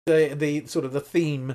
the sort of the theme.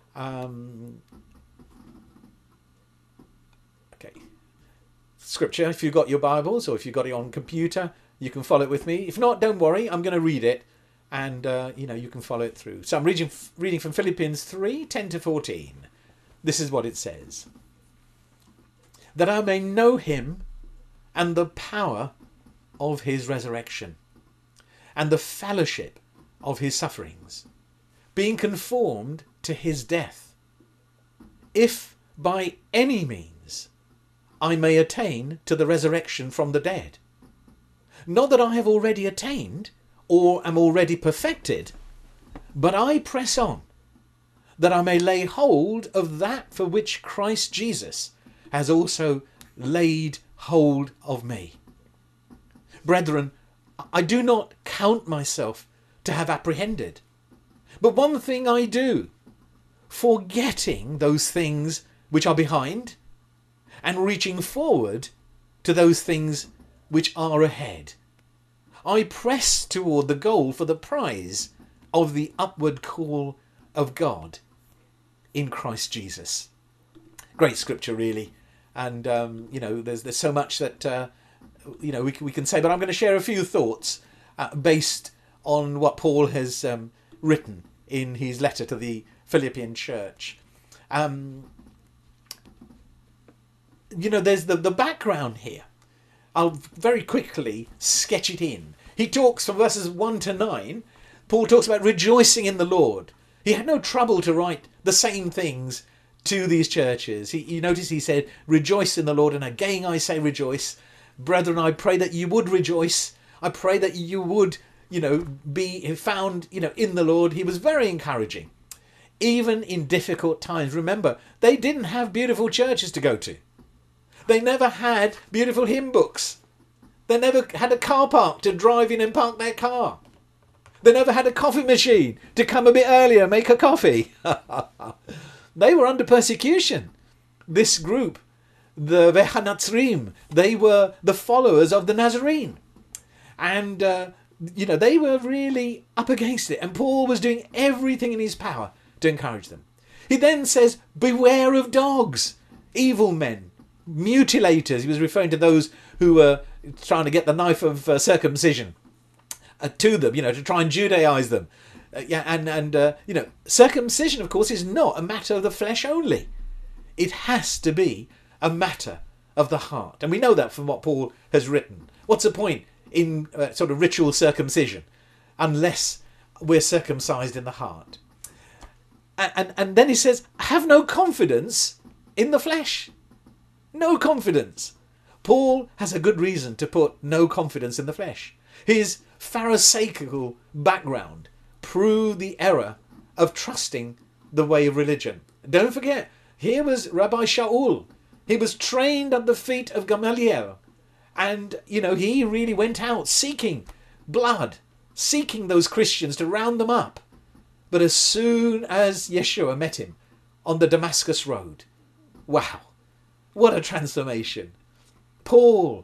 Okay, scripture. If you've got your Bibles or if you've got it on computer, you can follow it with me. If not, don't worry. I'm going to read it, and you can follow it through. So I'm reading from Philippians 3:10-14. This is what it says: that I may know him and the power of his resurrection, and the fellowship of his sufferings, being conformed to his death, if by any means I may attain to the resurrection from the dead. Not that I have already attained or am already perfected, but I press on, that I may lay hold of that for which Christ Jesus has also laid hold of me. Brethren, I do not count myself to have apprehended, but one thing I do, forgetting those things which are behind, and reaching forward to those things which are ahead. I press toward the goal for the prize of the upward call of God in Christ Jesus. Great scripture, really. And, there's so much that, we can say, but I'm going to share a few thoughts based on what Paul has written in his letter to the Philippian church. There's the background here. I'll very quickly sketch it in. He talks from verses 1-9. Paul talks about rejoicing in the Lord. He had no trouble to write the same things to these churches. You notice he said, rejoice in the Lord, and again I say rejoice. Brethren, I pray that you would rejoice. I pray that you would, be found, in the Lord. He was very encouraging, even in difficult times. Remember, they didn't have beautiful churches to go to. They never had beautiful hymn books. They never had a car park to drive in and park their car. They never had a coffee machine to come a bit earlier and make a coffee. They were under persecution. This group, the Vehanatzrim, they were the followers of the Nazarene. And, they were really up against it. And Paul was doing everything in his power to encourage them. He then says, beware of dogs, evil men, mutilators. He was referring to those who were trying to get the knife of circumcision to them, to try and Judaize them. Circumcision, of course, is not a matter of the flesh only. It has to be a matter of the heart. And we know that from what Paul has written. What's the point in sort of ritual circumcision unless we're circumcised in the heart? And then he says, have no confidence in the flesh. No confidence. Paul has a good reason to put no confidence in the flesh. His pharisaical background proved the error of trusting the way of religion. Don't forget, here was Rabbi Shaul. He was trained at the feet of Gamaliel. And, he really went out seeking blood, seeking those Christians to round them up. But as soon as Yeshua met him on the Damascus road, wow, what a transformation. Paul,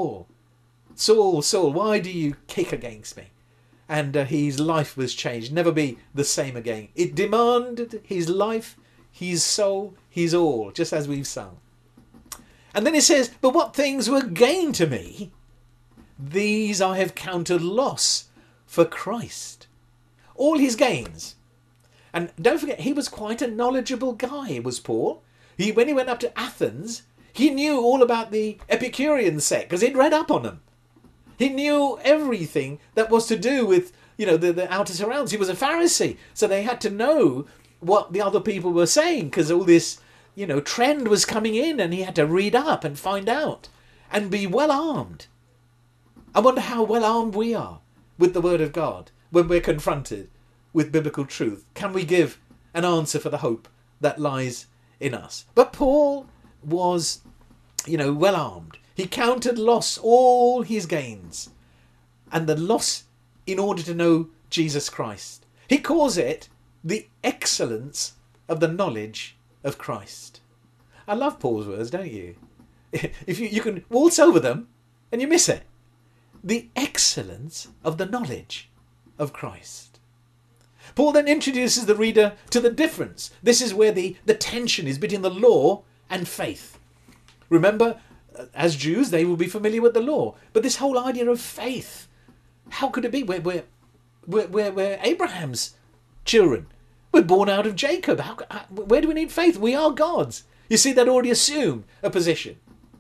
Saul, why do you kick against me? And his life was changed, never be the same again. It demanded his life, his soul, his all, just as we've sung. And then it says, but what things were gain to me, these I have counted loss for Christ. All his gains. And don't forget, he was quite a knowledgeable guy, was Paul. When he went up to Athens, he knew all about the Epicurean sect because he'd read up on them. He knew everything that was to do with, the outer surrounds. He was a Pharisee, so they had to know what the other people were saying because all this, trend was coming in, and he had to read up and find out and be well armed. I wonder how well armed we are with the Word of God when we're confronted with biblical truth. Can we give an answer for the hope that lies in us? But Paul was, well armed. He counted loss all his gains, and the loss in order to know Jesus Christ. He calls it the excellence of the knowledge of Christ. I love Paul's words, don't you? If you can waltz over them and you miss it. The excellence of the knowledge of Christ. Paul then introduces the reader to the difference. This is where the tension is between the law and faith. Remember, as Jews, they will be familiar with the law. But this whole idea of faith, how could it be? We're Abraham's children. We're born out of Jacob. Where do we need faith? We are God's. You see, that already assumed a position.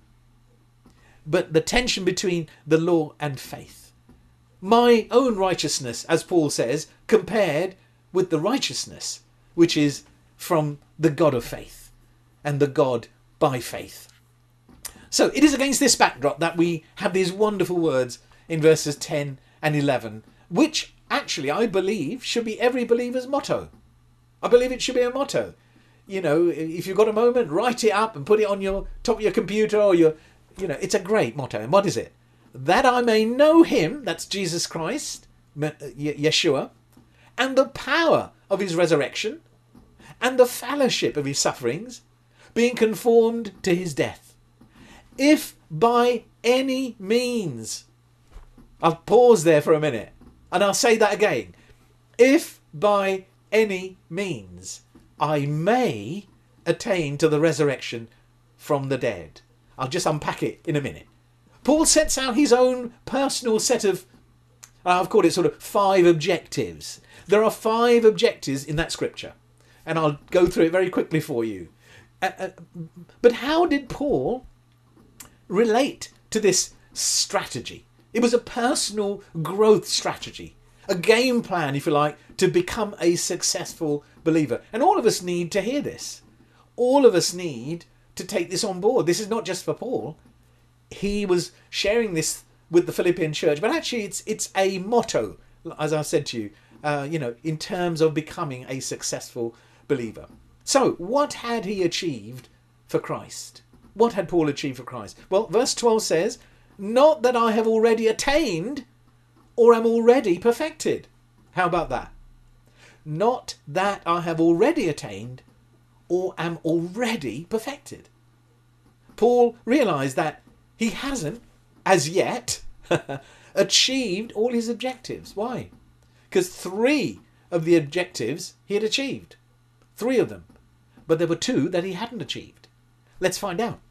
But the tension between the law and faith. My own righteousness, as Paul says, compared with the righteousness which is from the God of faith and the God by faith. So it is against this backdrop that we have these wonderful words in verses 10 and 11, which actually I believe should be every believer's motto. I believe it should be a motto. You know, if you've got a moment, write it up and put it on your top of your computer or your, it's a great motto. And what is it? That I may know him, that's Jesus Christ, Yeshua, and the power of his resurrection, and the fellowship of his sufferings, being conformed to his death. If by any means, I'll pause there for a minute, and I'll say that again. If by any means I may attain to the resurrection from the dead. I'll just unpack it in a minute. Paul sets out his own personal set of, I've called it sort of 5 objectives. There are 5 objectives in that scripture, and I'll go through it very quickly for you. But how did Paul relate to this strategy? It was a personal growth strategy, a game plan, if you like, to become a successful believer. And all of us need to hear this. All of us need to take this on board. This is not just for Paul. He was sharing this with the Philippian church, but actually it's a motto, as I said to you, in terms of becoming a successful believer. So what had he achieved for Christ? What had Paul achieved for Christ? Well, verse 12 says, not that I have already attained or am already perfected. How about that? Not that I have already attained or am already perfected. Paul realized that he hasn't, as yet, achieved all his objectives. Why? Because 3 of the objectives he had achieved. 3 of them. But there were 2 that he hadn't achieved. Let's find out.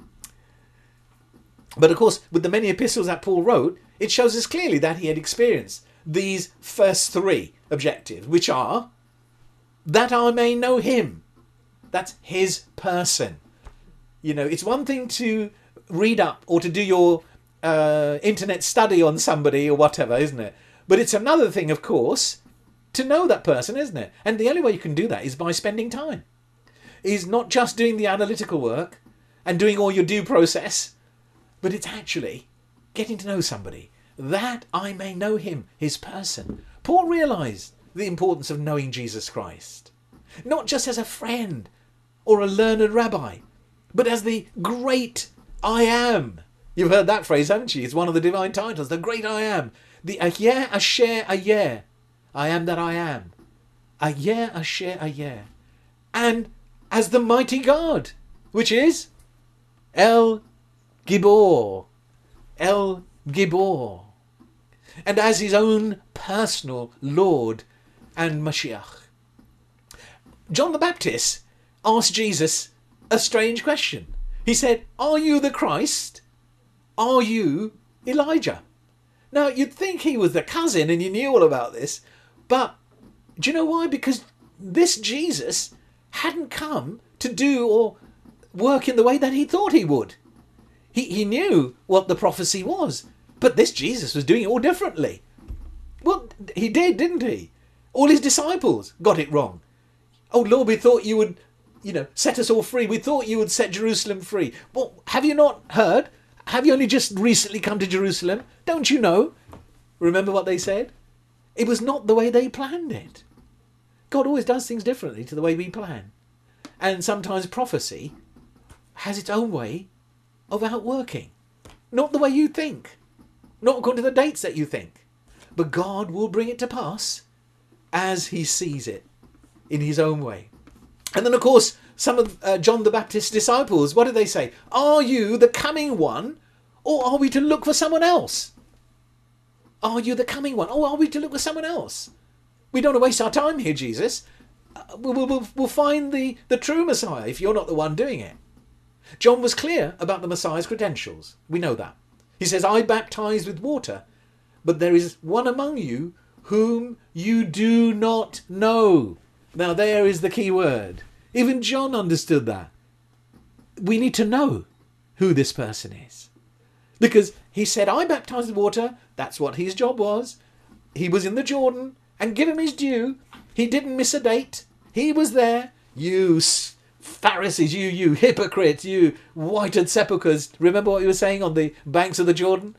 But of course, with the many epistles that Paul wrote, it shows us clearly that he had experienced these first 3 objectives, which are that I may know him. That's his person. It's one thing to read up or to do your internet study on somebody or whatever, isn't it? But it's another thing, of course, to know that person, isn't it? And the only way you can do that is by spending time. Is not just doing the analytical work and doing all your due process, but it's actually getting to know somebody, that I may know him, his person. Paul realized the importance of knowing Jesus Christ, not just as a friend or a learned rabbi, but as the great I am. You've heard that phrase, haven't you? It's one of the divine titles, the great I am. The Ayer Asher Ayer. I am that I am. Ayer Asher Ayer. And as the mighty God, which is El Gibor. El Gibor. And as his own personal Lord and Mashiach. John the Baptist asked Jesus a strange question. He said, are you the Christ? Are you Elijah? Now, you'd think he was the cousin and you knew all about this, but do you know why? Because this Jesus hadn't come to do or work in the way that he thought he would. He knew what the prophecy was, but this Jesus was doing it all differently. Well, he did, didn't he? All his disciples got it wrong. Oh, Lord, we thought you would, set us all free. We thought you would set Jerusalem free. Well, have you not heard? Have you only just recently come to Jerusalem? Don't you know? Remember what they said? It was not the way they planned it. God always does things differently to the way we plan. And sometimes prophecy has its own way of outworking. Not the way you think. Not according to the dates that you think. But God will bring it to pass as he sees it in his own way. And then, of course, some of John the Baptist's disciples, what did they say? Are you the coming one, or are we to look for someone else? Are you the coming one, or are we to look for someone else? We don't want to waste our time here, Jesus. We'll find the true Messiah if you're not the one doing it. John was clear about the Messiah's credentials. We know that. He says, I baptize with water, but there is one among you whom you do not know. Now there is the key word. Even John understood that. We need to know who this person is. Because he said, I baptize with water. That's what his job was. He was in the Jordan, and give him his due. He didn't miss a date. He was there. You Pharisees, you hypocrites, you whited sepulchres. Remember what he was saying on the banks of the Jordan?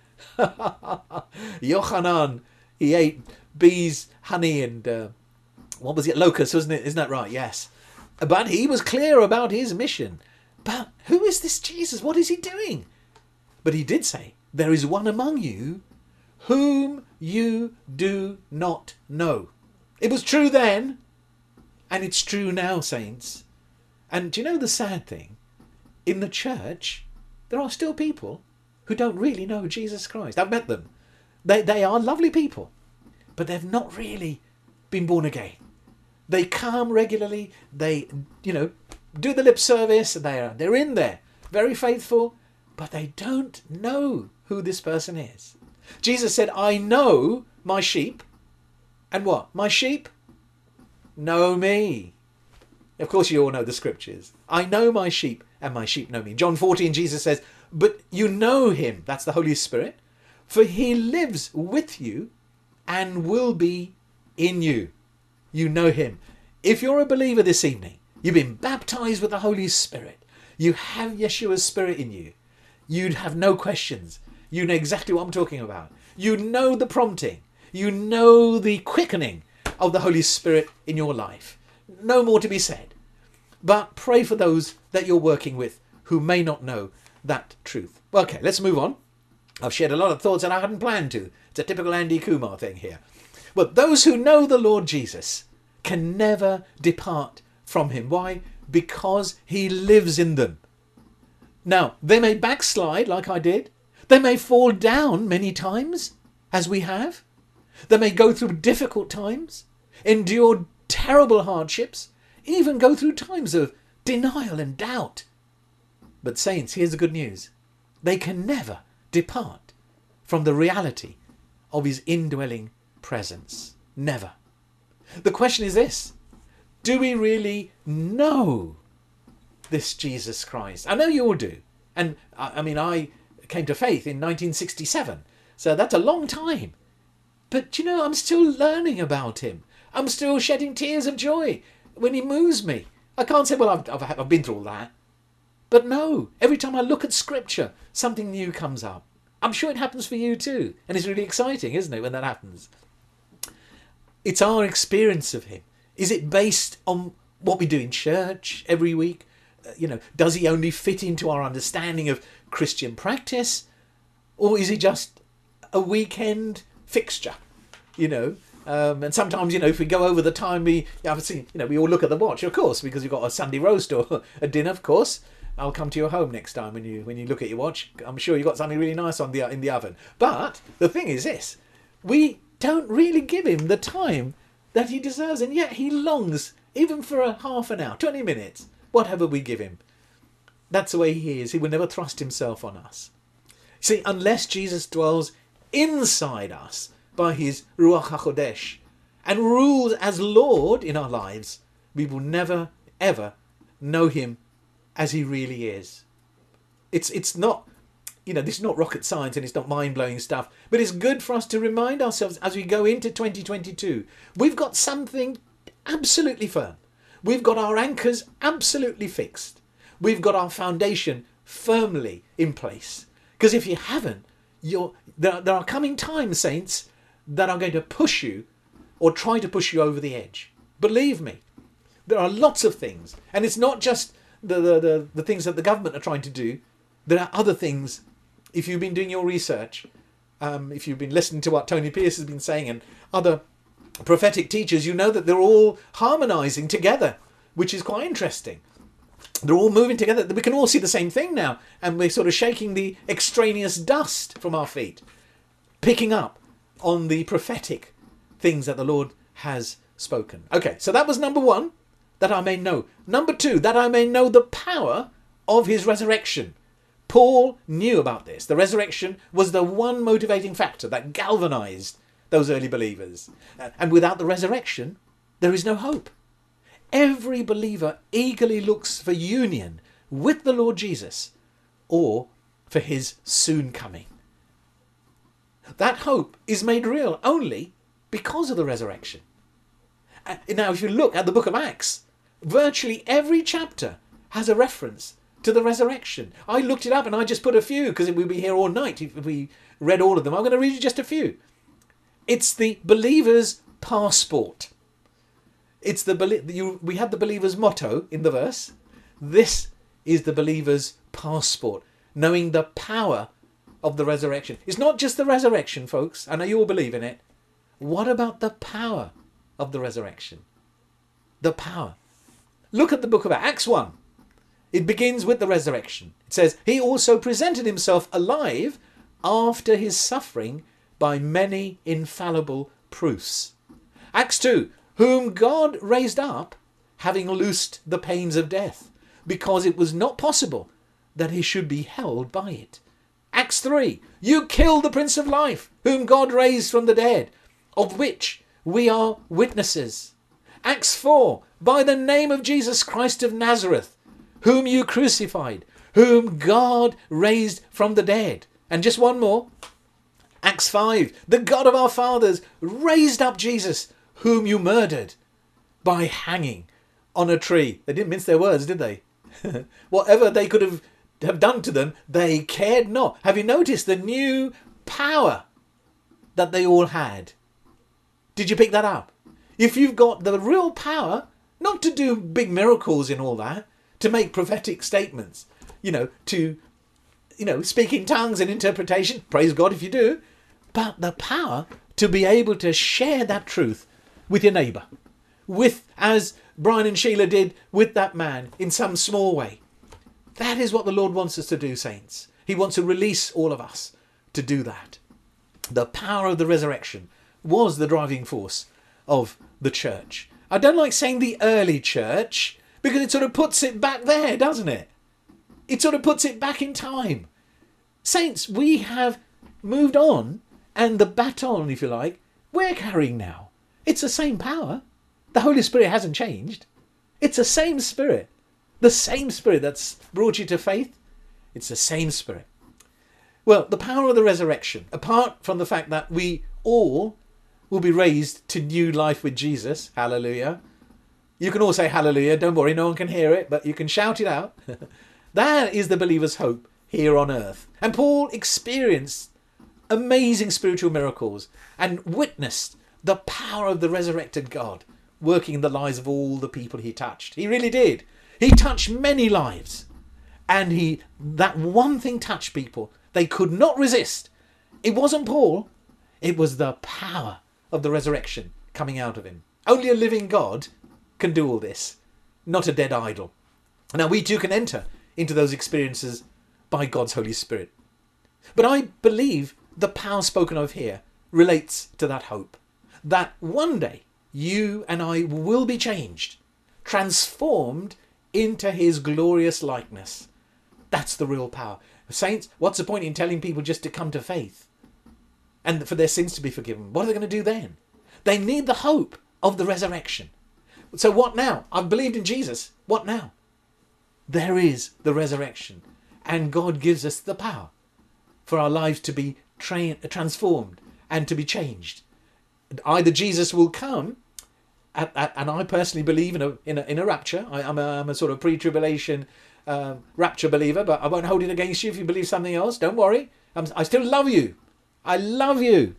Yochanan, he ate bees, honey, and what was it? Locusts, wasn't it? Isn't that right? Yes. But he was clear about his mission. But who is this Jesus? What is he doing? But he did say, there is one among you whom you do not know. It was true then, and it's true now, saints. And do you know the sad thing? In the church, there are still people who don't really know Jesus Christ. I've met them. They are lovely people, but they've not really been born again. They come regularly. They, do the lip service. They're in there, very faithful, but they don't know who this person is. Jesus said, I know my sheep. And what? My sheep know me. Of course, you all know the scriptures. I know my sheep, and my sheep know me. John 14, Jesus says, but you know him, that's the Holy Spirit, for he lives with you and will be in you. You know him. If you're a believer this evening, you've been baptized with the Holy Spirit, you have Yeshua's Spirit in you, you'd have no questions. You know exactly what I'm talking about. You know the prompting. You know the quickening of the Holy Spirit in your life. No more to be said. But pray for those that you're working with who may not know that truth. Okay, let's move on. I've shared a lot of thoughts and I hadn't planned to. It's a typical Andy Kumar thing here. But those who know the Lord Jesus can never depart from him. Why? Because he lives in them. Now, they may backslide like I did. They may fall down many times, as we have. They may go through difficult times, endure terrible hardships, even go through times of denial and doubt. But saints, here's the good news. They can never depart from the reality of his indwelling presence. Never. The question is this. Do we really know this Jesus Christ? I know you all do. And I came to faith in 1967. So that's a long time. But, I'm still learning about him. I'm still shedding tears of joy when he moves me. I can't say, well, I've been through all that. But no, every time I look at Scripture, something new comes up. I'm sure it happens for you too. And it's really exciting, isn't it, when that happens? It's our experience of him. Is it based on what we do in church every week? Does he only fit into our understanding of Christian practice? Or is he just a weekend fixture? And sometimes, if we go over the time, we all look at the watch, of course, because you've got a Sunday roast or a dinner, of course. I'll come to your home next time when you look at your watch. I'm sure you've got something really nice in the oven. But the thing is this, we don't really give him the time that he deserves, and yet he longs, even for a half an hour, 20 minutes, whatever we give him. That's the way he is. He will never thrust himself on us. See, unless Jesus dwells inside us by his Ruach HaKodesh and rules as Lord in our lives, we will never, ever know him as he really is. It's not, this is not rocket science and it's not mind-blowing stuff, but it's good for us to remind ourselves as we go into 2022. We've got something absolutely firm. We've got our anchors absolutely fixed. We've got our foundation firmly in place. Because if you haven't, there are coming times, saints, that are going to push you or try to push you over the edge. Believe me, there are lots of things. And it's not just the things that the government are trying to do. There are other things. If you've been doing your research, if you've been listening to what Tony Pierce has been saying and other prophetic teachers, you know that they're all harmonizing together, which is quite interesting. They're all moving together. We can all see the same thing now, and we're sort of shaking the extraneous dust from our feet, picking up on the prophetic things that the Lord has spoken. Okay, so that was number one, that I may know. Number two, that I may know the power of his resurrection. Paul knew about this. The resurrection was the one motivating factor that galvanized those early believers. And without the resurrection, there is no hope. Every believer eagerly looks for union with the Lord Jesus or for his soon coming. That hope is made real only because of the resurrection. Now, if you look at the book of Acts, virtually every chapter has a reference to the resurrection. I looked it up and I just put a few because we'd be here all night if we read all of them. I'm going to read you just a few. It's the believer's passport. It's we had the believer's motto in the verse. This is the believer's passport, knowing the power of the resurrection. It's not just the resurrection, folks. I know you all believe in it. What about the power of the resurrection? The power. Look at the book of Acts 1. It begins with the resurrection. It says, he also presented himself alive after his suffering by many infallible proofs. Acts 2, whom God raised up, having loosed the pains of death, because it was not possible that he should be held by it. Acts 3, you killed the Prince of Life, whom God raised from the dead, of which we are witnesses. Acts 4, by the name of Jesus Christ of Nazareth, whom you crucified, whom God raised from the dead. And just one more. Acts 5, the God of our fathers raised up Jesus, whom you murdered by hanging on a tree. They didn't mince their words, did they? Whatever they could have done to them, they cared not. Have you noticed the new power that they all had? Did you pick that up? If you've got the real power, not to do big miracles and all that, to make prophetic statements, to speak in tongues and interpretation, praise God if you do, but the power to be able to share that truth with your neighbour, as Brian and Sheila did with that man in some small way. That is what the Lord wants us to do, saints. He wants to release all of us to do that. The power of the resurrection was the driving force of the church. I don't like saying the early church because it sort of puts it back there, doesn't it? It sort of puts it back in time. Saints, we have moved on, and the baton, if you like, we're carrying now. It's the same power. The Holy Spirit hasn't changed. It's the same Spirit. The same Spirit that's brought you to faith. It's the same Spirit. Well, the power of the resurrection, apart from the fact that we all will be raised to new life with Jesus. Hallelujah. You can all say hallelujah. Don't worry, no one can hear it, but you can shout it out. That is the believer's hope here on earth. And Paul experienced amazing spiritual miracles and witnessed the power of the resurrected God working in the lives of all the people he touched. He really did. He touched many lives. And that one thing touched people. They could not resist. It wasn't Paul. It was the power of the resurrection coming out of him. Only a living God can do all this, not a dead idol. Now we too can enter into those experiences by God's Holy Spirit. But I believe the power spoken of here relates to that hope, that one day you and I will be changed, transformed into his glorious likeness. That's the real power. Saints, what's the point in telling people just to come to faith and for their sins to be forgiven? What are they going to do then? They need the hope of the resurrection. So what now? I've believed in Jesus. What now? There is the resurrection. And God gives us the power for our lives to be transformed and to be changed. Either Jesus will come, and I personally believe in a rapture. I'm a sort of pre-tribulation rapture believer, but I won't hold it against you if you believe something else. Don't worry. I still love you. I love you.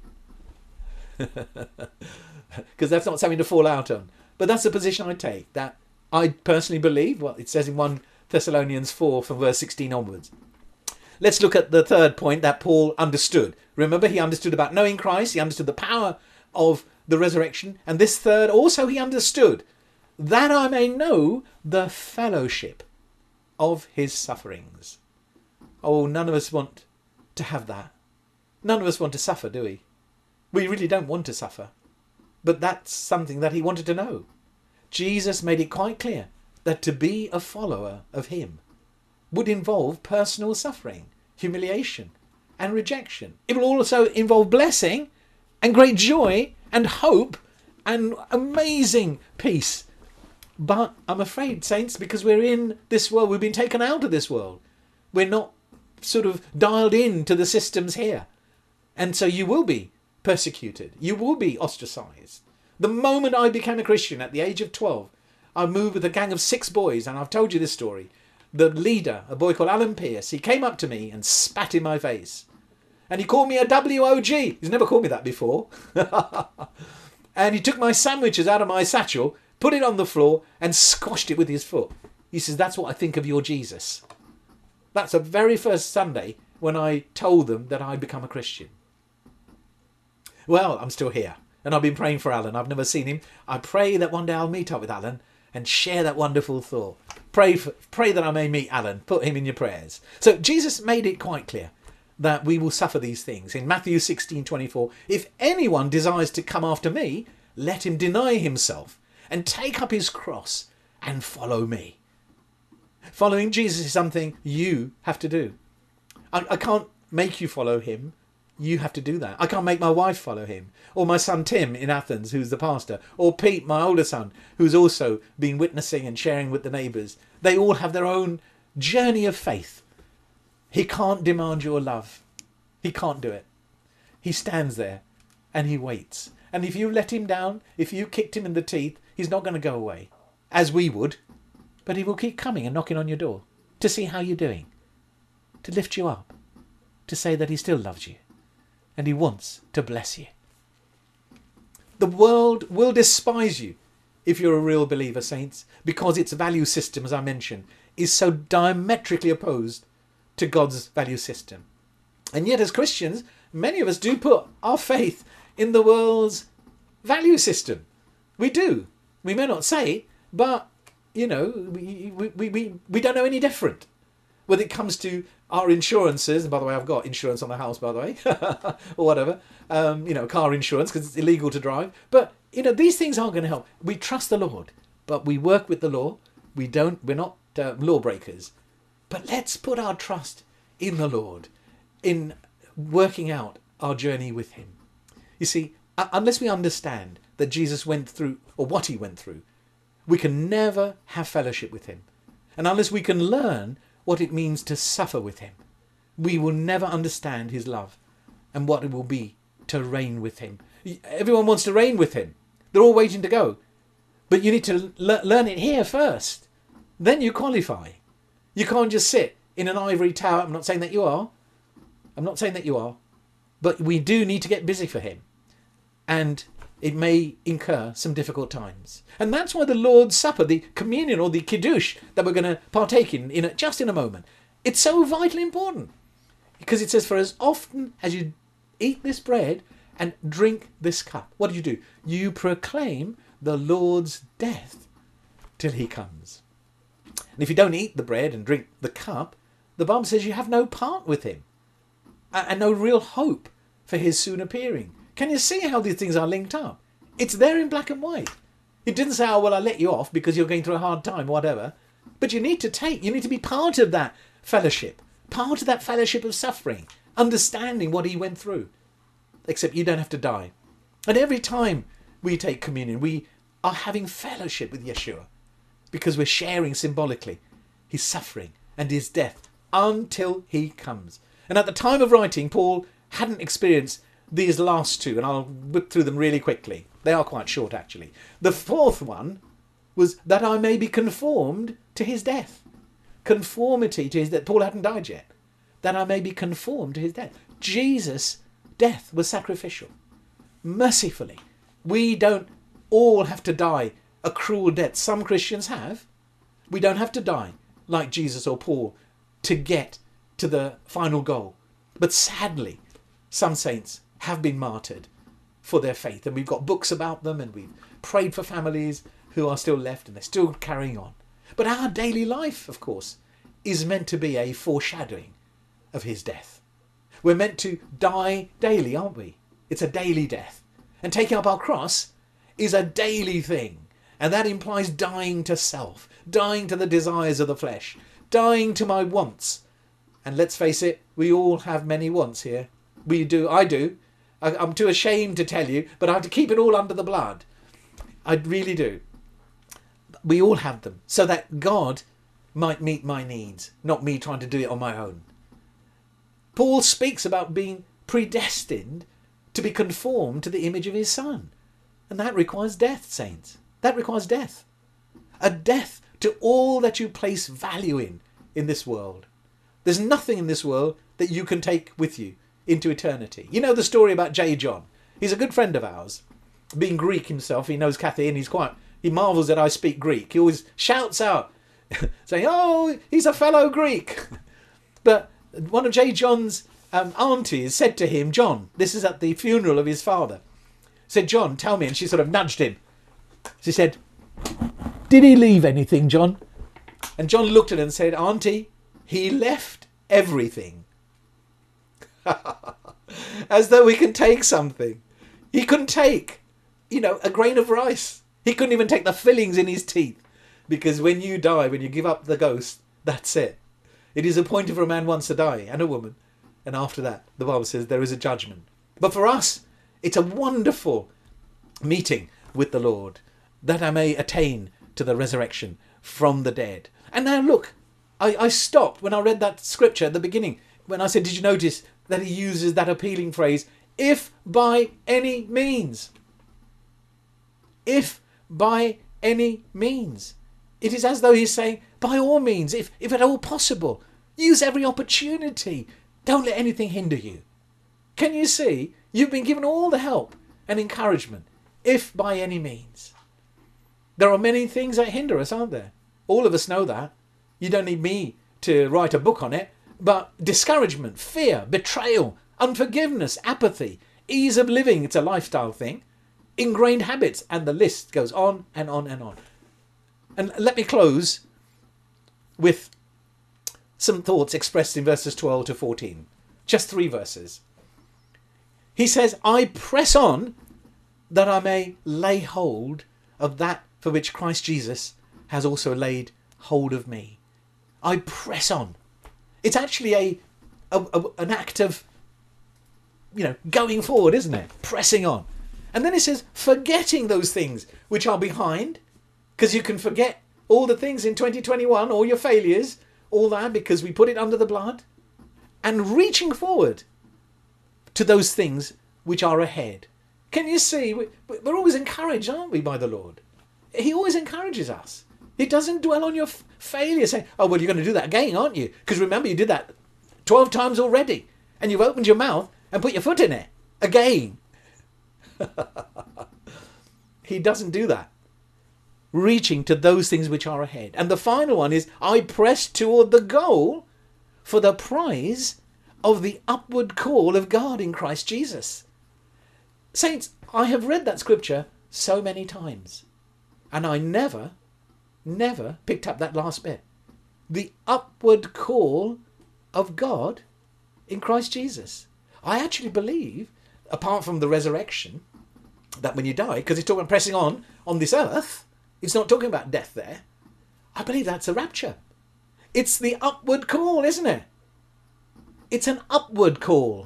Because that's not something to fall out on. But that's the position I take, that I personally believe, well, it says in 1 Thessalonians 4 from verse 16 onwards. Let's look at the third point that Paul understood. Remember, he understood about knowing Christ. He understood the power of the resurrection. And this third, also he understood that I may know the fellowship of his sufferings. Oh, none of us want to have that. None of us want to suffer, do we? We really don't want to suffer. but that's something that he wanted to know. Jesus made it quite clear that to be a follower of him would involve personal suffering, humiliation, and rejection. It will also involve blessing and great joy and hope and amazing peace. But I'm afraid, saints, because we're in this world, we've been taken out of this world. We're not sort of dialed in to the systems here. And so you will be persecuted. You will be ostracized. The moment I became a Christian at the age of 12, I moved with a gang of 6 boys, and I've told you this story. The leader, a boy called Alan Pierce, he came up to me and spat in my face. And he called me a WOG. He's never called me that before. And he took my sandwiches out of my satchel, put it on the floor, and squashed it with his foot. He says, "That's what I think of your Jesus." That's the very first Sunday when I told them that I'd become a Christian. Well, I'm still here. And I've been praying for Alan. I've never seen him. I pray that one day I'll meet up with Alan and share that wonderful thought. Pray that I may meet Alan. Put him in your prayers. So Jesus made it quite clear that we will suffer these things. In Matthew 16:24, if anyone desires to come after me, let him deny himself and take up his cross and follow me. Following Jesus is something you have to do. I can't make you follow him. You have to do that. I can't make my wife follow him, or my son Tim in Athens, who's the pastor, or Pete, my older son, who's also been witnessing and sharing with the neighbours. They all have their own journey of faith. He can't demand your love. He can't do it. He stands there and he waits. And if you let him down, if you kicked him in the teeth, he's not going to go away, as we would. But he will keep coming and knocking on your door to see how you're doing, to lift you up, to say that he still loves you. And he wants to bless you. The world will despise you if you're a real believer, saints, because its value system, as I mentioned, is so diametrically opposed to God's value system. And yet as Christians, many of us do put our faith in the world's value system. We do. We may not say it, but, you know, we don't know any different. When it comes to our insurances, and by the way, I've got insurance on the house, by the way, or whatever, car insurance, because it's illegal to drive. But, these things aren't going to help. We trust the Lord, but we work with the law. We're not lawbreakers. But let's put our trust in the Lord, in working out our journey with him. You see, unless we understand that Jesus went through, or what he went through, we can never have fellowship with him. And unless we can learn what it means to suffer with him, we will never understand his love and what it will be to reign with him. Everyone wants to reign with him. They're all waiting to go. But you need to learn it here first. Then you qualify. You can't just sit in an ivory tower. I'm not saying that you are. But we do need to get busy for him. And it may incur some difficult times. And that's why the Lord's Supper, the communion or the kiddush that we're going to partake in just in a moment, it's so vitally important. Because it says, for as often as you eat this bread and drink this cup, what do? You proclaim the Lord's death till he comes. And if you don't eat the bread and drink the cup, the Bible says you have no part with him and no real hope for his soon appearing. Can you see how these things are linked up? It's there in black and white. It didn't say, oh, well, I'll let you off because you're going through a hard time, whatever. But you need to be part of that fellowship, part of that fellowship of suffering, understanding what he went through. Except you don't have to die. And every time we take communion, we are having fellowship with Yeshua because we're sharing symbolically his suffering and his death until he comes. And at the time of writing, Paul hadn't experienced these last two, and I'll whip through them really quickly. They are quite short, actually. The fourth one was that I may be conformed to his death. Conformity to his death. Paul hadn't died yet. That I may be conformed to his death. Jesus' death was sacrificial. Mercifully. We don't all have to die a cruel death. Some Christians have. We don't have to die like Jesus or Paul to get to the final goal. But sadly, some saints have been martyred for their faith, and we've got books about them, and we've prayed for families who are still left and they're still carrying on. But our daily life, of course, is meant to be a foreshadowing of his death. We're meant to die daily, aren't we? It's a daily death. And taking up our cross is a daily thing. And that implies dying to self, dying to the desires of the flesh, dying to my wants. And let's face it, we all have many wants here. We do, I do. I'm too ashamed to tell you, but I have to keep it all under the blood. I really do. We all have them, so that God might meet my needs, not me trying to do it on my own. Paul speaks about being predestined to be conformed to the image of his Son. And that requires death, saints. That requires death. A death to all that you place value in this world. There's nothing in this world that you can take with you into eternity. You know the story about J. John. He's a good friend of ours. Being Greek himself, he knows Kathy, and he marvels that I speak Greek. He always shouts out, saying, "Oh, he's a fellow Greek." But one of J. John's aunties said to him, "John," this is at the funeral of his father, said, "John, tell me," and she sort of nudged him. She said, "Did he leave anything, John?" And John looked at her and said, "Auntie, he left everything." As though we can take something. He couldn't take, a grain of rice. He couldn't even take the fillings in his teeth. Because when you die, when you give up the ghost, that's it. It is appointed for a man once to die, and a woman. And after that, the Bible says there is a judgment. But for us, it's a wonderful meeting with the Lord, that I may attain to the resurrection from the dead. And now look, I stopped when I read that scripture at the beginning, when I said, did you notice that he uses that appealing phrase, if by any means? If by any means. It is as though he's saying, by all means, if at all possible, use every opportunity. Don't let anything hinder you. Can you see? You've been given all the help and encouragement, if by any means. There are many things that hinder us, aren't there? All of us know that. You don't need me to write a book on it. But discouragement, fear, betrayal, unforgiveness, apathy, ease of living, it's a lifestyle thing, ingrained habits, and the list goes on and on and on. And let me close with some thoughts expressed in verses 12 to 14. Just 3 verses. He says, I press on that I may lay hold of that for which Christ Jesus has also laid hold of me. I press on. It's actually an act of, going forward, isn't it? Pressing on. And then it says, forgetting those things which are behind, because you can forget all the things in 2021, all your failures, all that, because we put it under the blood, and reaching forward to those things which are ahead. Can you see? We're always encouraged, aren't we, by the Lord? He always encourages us. He doesn't dwell on your failure, saying, oh, well, you're going to do that again, aren't you? Because remember, you did that 12 times already, and you've opened your mouth and put your foot in it again. He doesn't do that. Reaching to those things which are ahead. And the final one is, I press toward the goal for the prize of the upward call of God in Christ Jesus. Saints, I have read that scripture so many times, and I never picked up that last bit. The upward call of God in Christ Jesus. I actually believe, apart from the resurrection, that when you die, because it's talking about pressing on this earth, it's not talking about death there. I believe that's a rapture. It's the upward call, isn't it? It's an upward call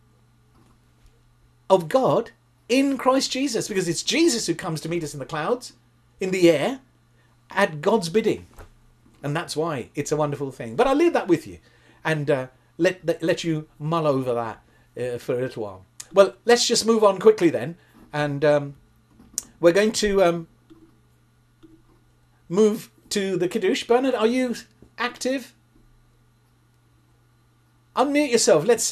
of God in Christ Jesus, because it's Jesus who comes to meet us in the clouds, in the air, at God's bidding. And that's why it's a wonderful thing. But I'll leave that with you and let you mull over that for a little while. Well, let's just move on quickly then. And we're going to move to the Kiddush. Bernard, are you active? Unmute yourself. Let's